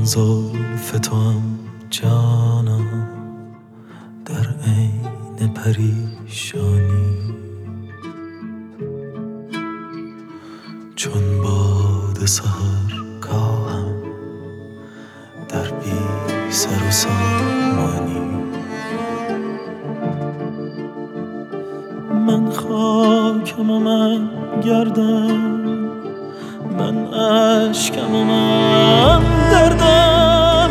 چون زلف توام جانم در عین پریشانی، چون باد سحرگاهم در بی سر و سامانی. من خاکم و من گردم، من عشقم و من دردم،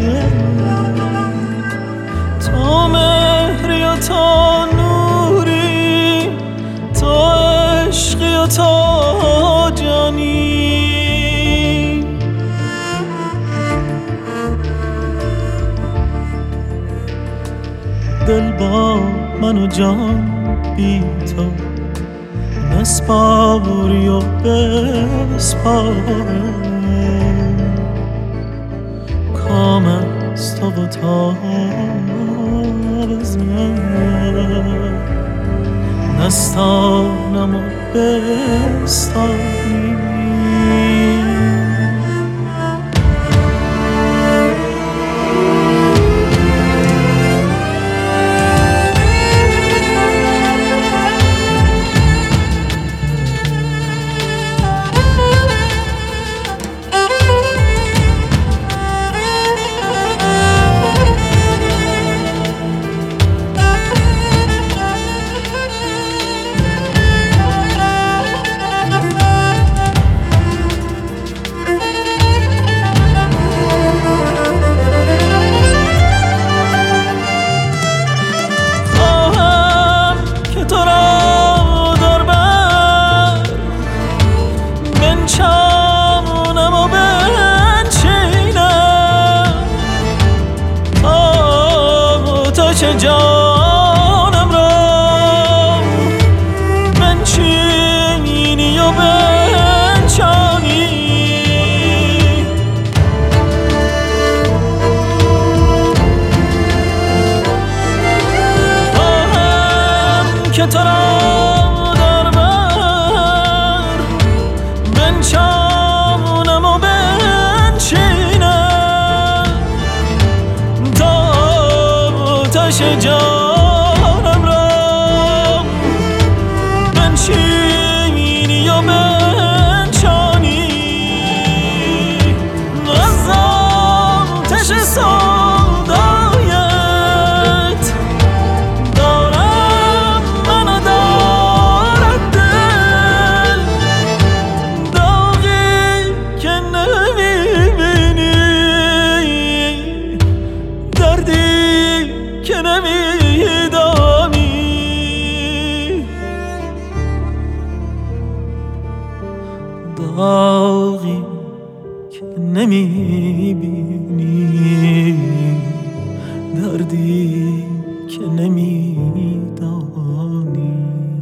تو مهری و تو نوری، تو عشقی و تو جانی. دل با من و جان بی تو نسپاری و بسپاره، کام از تو و تاب از من، نستانم و بستانی. چمونم و بنشینم تا چه جانم را بنشینی و بنشانی. خواهم که تو را چمونم و بنشینم تا آتش جانم را بنشینی و بنشانی. از آتش سودایت دارم من و دارد دل، که نمیدانی، داغی که نمیبینی، دردی که نمیدانی.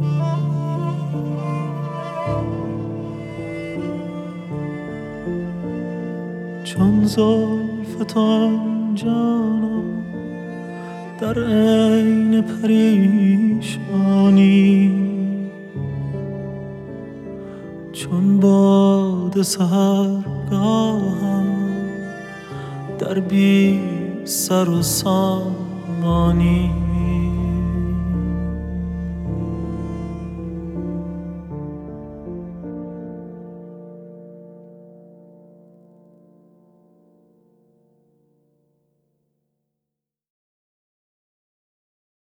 چون زلف توام جانم در عین پریشانی، چون باد سحرگاهم در بی سر و سامانی.